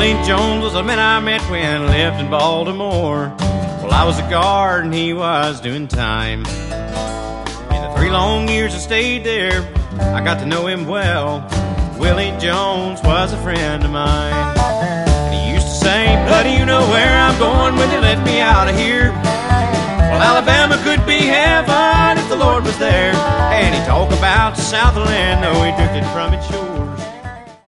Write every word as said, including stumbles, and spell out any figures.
Willie Jones was a man I met when I lived in Baltimore. Well, I was a guard and he was doing time. In the three long years I stayed there, I got to know him well. Willie Jones was a friend of mine. And he used to say, buddy, you know where I'm going when they let me out of here. Well, Alabama could be heaven if the Lord was there. And he talked about Southland, though he drifted from its shore.